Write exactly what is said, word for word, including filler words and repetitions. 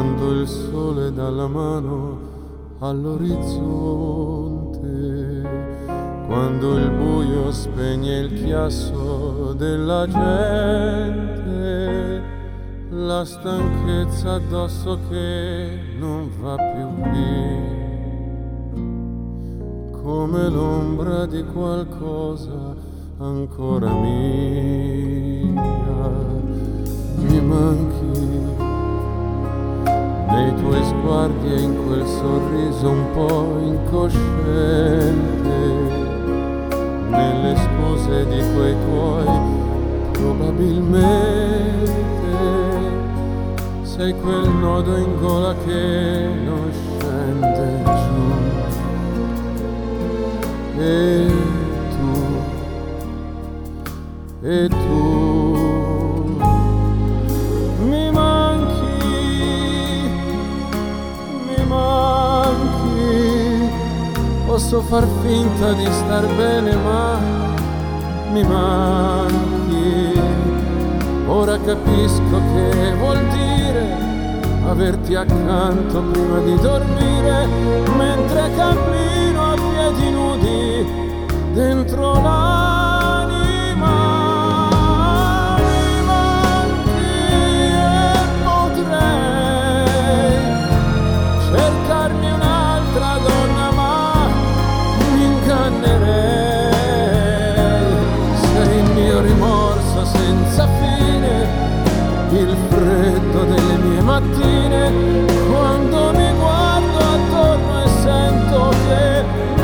quando il sole dà la mano all'orizzonte, quando il buio spegne il chiasso della gente, la stanchezza addosso che non va più via, come l'ombra di qualcosa ancora mia. Mi manchi nei tuoi sguardi e in quel sorriso un po' incosciente, nelle scuse di quei tuoi probabilmente. Sei quel nodo in gola che non scende giù. E tu, e tu mi manchi, mi manchi. Posso far finta di star bene ma mi manchi. Ora capisco che vuol dire averti accanto prima di dormire, mentre cammino a piedi nudi dentro l'anima. Mi manchi e potrei cercarmi un'altra donna, ma mi ingannerei. Sei il mio rimorso senza fine, il freddo delle mie mattine, quando mi guardo attorno e sento che